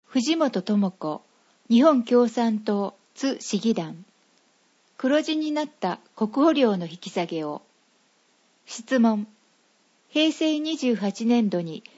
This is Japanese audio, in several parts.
藤本智子、日本共産党津市議団。黒字になった国保料の引き下げを。質問。平成28年度に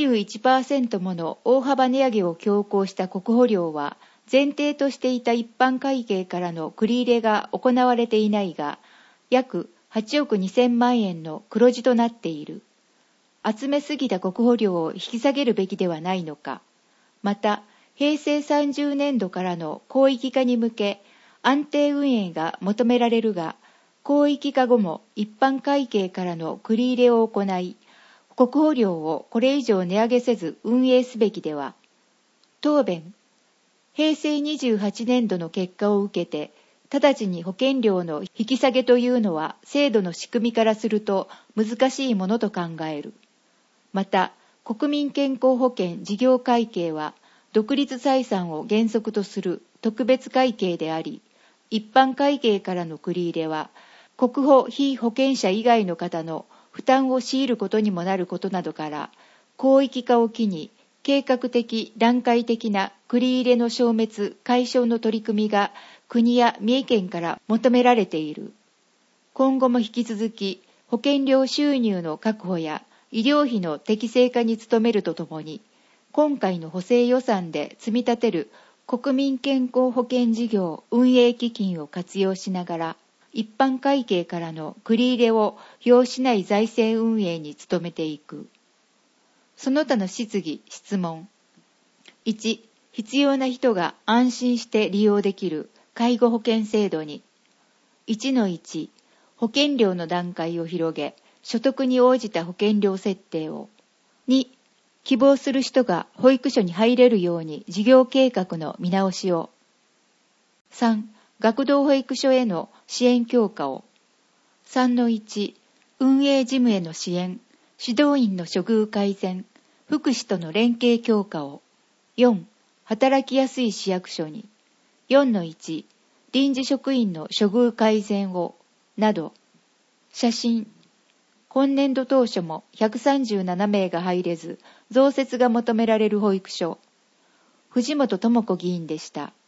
21% もの大幅値上げを強行した国保料は、前提としていた一般会計からの繰り入れが行われていないが、約8億2000万円の黒字となっている。集めすぎた国保料を引き下げるべきではないのか。また、平成30年度からの広域化に向け、安定運営が求められるが、広域化後も一般会計からの繰り入れを行い、国保料をこれ以上値上げせず運営すべきでは。答弁。平成28年度の結果を受けて、直ちに保険料の引き下げというのは制度の仕組みからすると難しいものと考える。また、国民健康保険事業会計は、独立採算を原則とする特別会計であり、一般会計からの繰り入れは、国保被保険者以外の方の負担を強いることにもなることなどから、広域化を機に、計画的・段階的な繰り入れの消滅・解消の取り組みが国や三重県から求められている。今後も引き続き、保険料収入の確保や医療費の適正化に努めるとともに、今回の補正予算で積み立てる国民健康保険事業運営基金を活用しながら、一般会計からの繰り入れを要しない財政運営に努めていく。その他の質疑・質問。1、必要な人が安心して利用できる介護保険制度に。1-1、保険料の段階を広げ、所得に応じた保険料設定を。2、希望する人が保育所に入れるように事業計画の見直しを。3、学童保育所への支援強化を。3-1、運営事務への支援、指導員の処遇改善、福祉との連携強化を。4、働きやすい市役所に。4-1、臨時職員の処遇改善を。など。写真。今年度当初も137名が入れず、増設が求められる保育所。藤本智子議員でした。